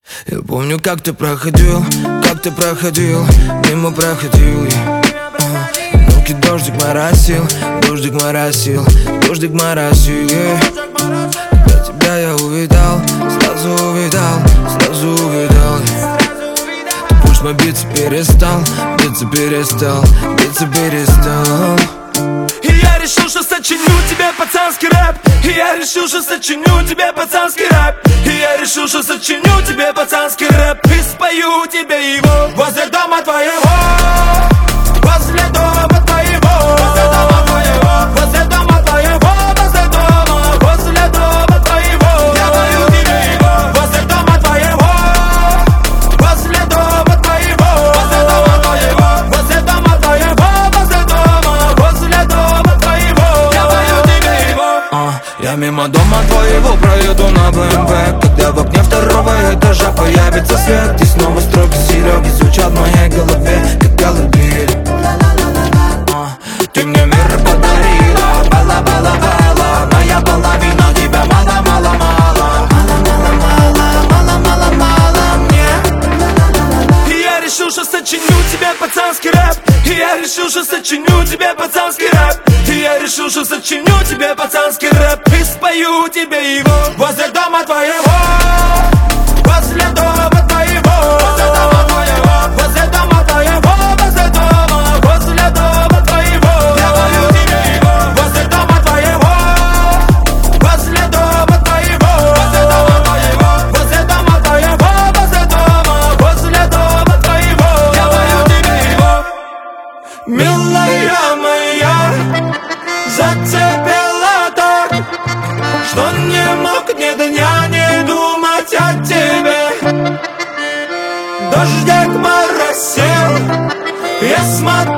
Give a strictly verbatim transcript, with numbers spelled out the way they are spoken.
Я помню, как ты проходил, как ты проходил, мимо проходил я. Руки дождик моросил, дождик моросил, дождик моросил, yeah. Когда тебя я увидал, сразу увидал, сразу увидал, yeah. Ты пусть мой биться перестал, биться перестал, биться перестал. И я решил, что сочиню тебе пацанский рэп. И я решил, что сочиню тебе пацанский рэп. И я решил, что сочиню тебе пацанский рэп. И спою тебе его возле дома твоего, возле дома твоего, возле дома твоего, возле дома твоего, возле дома, возле дома твоего. Я пою тебе его возле дома твоего, возле дома твоего, возле дома твоего, возле дома твоего, возле дома, возле дома твоего. Я пою тебе его. uh, Я мимо дома твоего проеду на бэ эм вэ. Когда в окне второго этажа появится свет, и снова строки Сереги звучат в моей голове, как колыбель. uh, Ты мне мир подарила, бала, бала, бала. Моя половина тебя мало, мало, мало. Мало, мало, мало, мало, мало, мало мне. И я решил, что сочиню тебе пацанский рэп. И я решил, что сочиню тебе пацанский рэп. И я решил, что сочиню тебе пацанский рэп. И спою тебе его возле дома твоего, возле дома твоего, возле дома твоего, возле дома твоего, возле дома, возле дома твоего. Я пою тебе его возле дома твоего, возле дома твоего, возле дома твоего, возле дома твоего, возле дома, возле дома твоего. Я пою тебе его. Милая моя, зацепила так, что не мог ни дня не думать о тебе. Дождик моросил, я смотрю